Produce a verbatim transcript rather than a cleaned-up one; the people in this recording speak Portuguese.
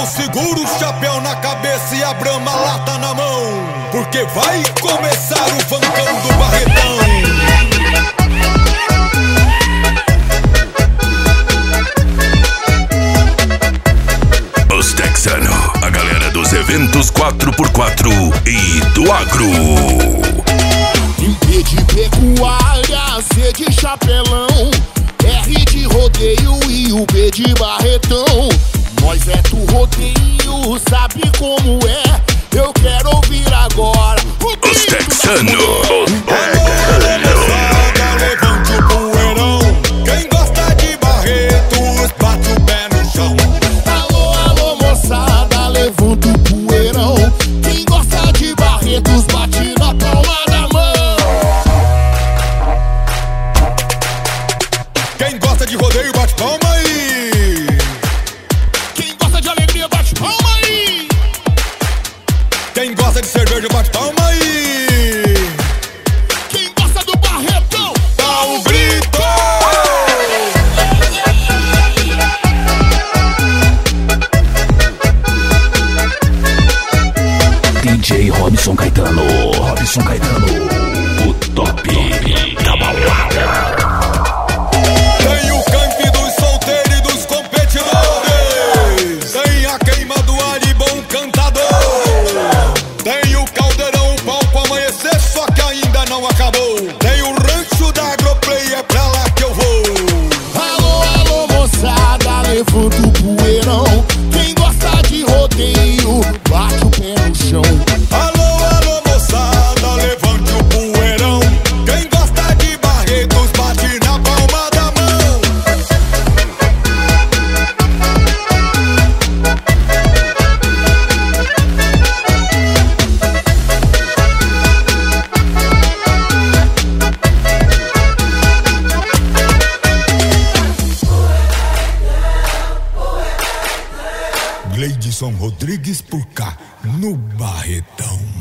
Então segura o chapéu na cabeça e a brama lata na mão, porque vai começar o funkão do Barretão. Os Texano, a galera dos eventos quatro por quatro e do agro. B de pecuária, C de chapelão, R de rodeio e o B de Barretão. Nós é do rodeio, sabe como é? Eu quero ouvir agora Os Texano. Os Texano. Levante o poeirão. Quem gosta de Barretos, bate o pé no chão. Alô, alô, moçada, levanta o poeirão. Quem gosta de Barretos, bate na palma da mão. Quem gosta de rodeio, bate palma aí. Quem gosta de alegria, bate palma aí. Quem gosta de cerveja, bate palma aí. Quem gosta do Barretão, dá um grito. D J Robson Caetano. Robson Caetano, o top da balada. Tem o camp dos solteiros e dos competidores. Tem a queima do alho, bom cantador. Tem o caldeirão, o palco amanhecer, só que ainda não acabou. Tem o rancho da Agroplay, é pra lá que eu vou. alô, alô, moçada, levanta o poeirão. Quem gosta de rodeio, bate o pé no chão. Alô, alô, moçada, levante o poeirão. Quem gosta de Barretos, bate na palma da mão. Gleidson Rodrigues por cá, no Barretão.